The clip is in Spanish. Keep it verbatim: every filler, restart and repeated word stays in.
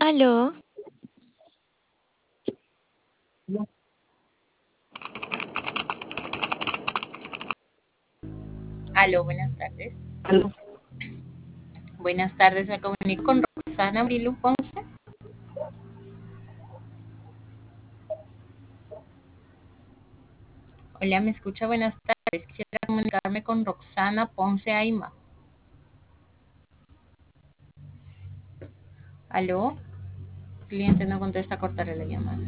Aló, Aló, buenas tardes. Aló. Buenas tardes, me comunico con Roxana Abril Ponce. Hola, me escucha, buenas tardes. Quisiera comunicarme con Roxana Ponce Aima. Aló, cliente no contesta, cortaré la llamada.